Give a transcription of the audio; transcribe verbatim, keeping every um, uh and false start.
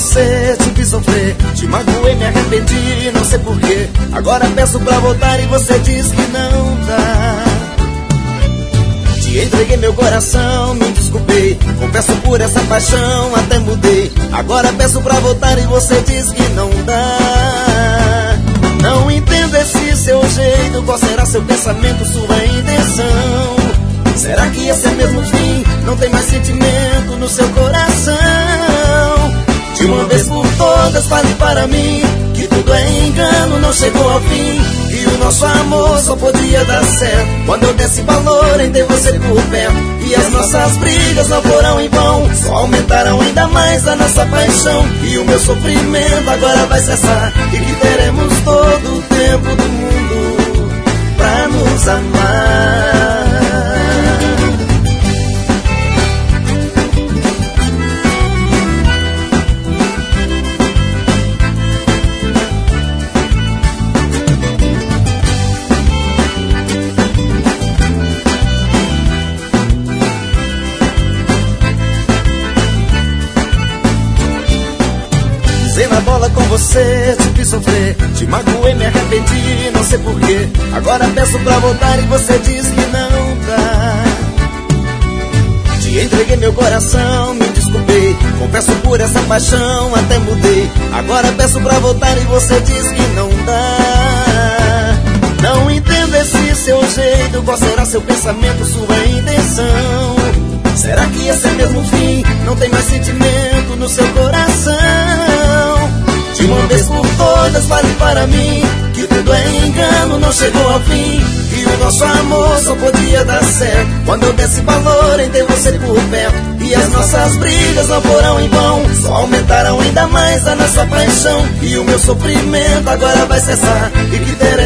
você, te fiz sofrer, te magoei, me arrependi, não sei porquê. Agora peço pra voltar e você diz que não dá. Te entreguei meu coração, me desculpei, confesso por essa paixão, até mudei. Agora peço pra voltar e você diz que não dá. Não entendo esse seu jeito, qual será seu pensamento, sua intenção? Será que esse é mesmo o fim? Não tem mais sentimento no seu coração? De uma vez por todas fale para mim que tudo é engano, não chegou ao fim, e o nosso amor só podia dar certo quando eu desse valor em ter você por perto. E as nossas brigas não foram em vão, só aumentaram ainda mais a nossa paixão. E o meu sofrimento agora vai cessar, e que teremos todo o tempo do mundo pra nos amar. Pisei na bola com você, te fiz sofrer, te magoei, me arrependi, não sei porquê. Agora peço pra voltar e você diz que não dá. Te entreguei meu coração, me desculpei, confesso por essa paixão, até mudei. Agora peço pra voltar e você diz que não dá. Não entendo esse seu jeito, qual será seu pensamento, sua intenção? Será que esse é mesmo o fim? Não tem mais sentimento no seu coração? De uma vez por todas fale para mim que tudo é engano, não chegou ao fim, e o nosso amor só podia dar certo quando eu desse valor em ter você por perto. E as nossas brigas não foram em vão, só aumentaram ainda mais a nossa paixão. E o meu sofrimento agora vai cessar, e que teremos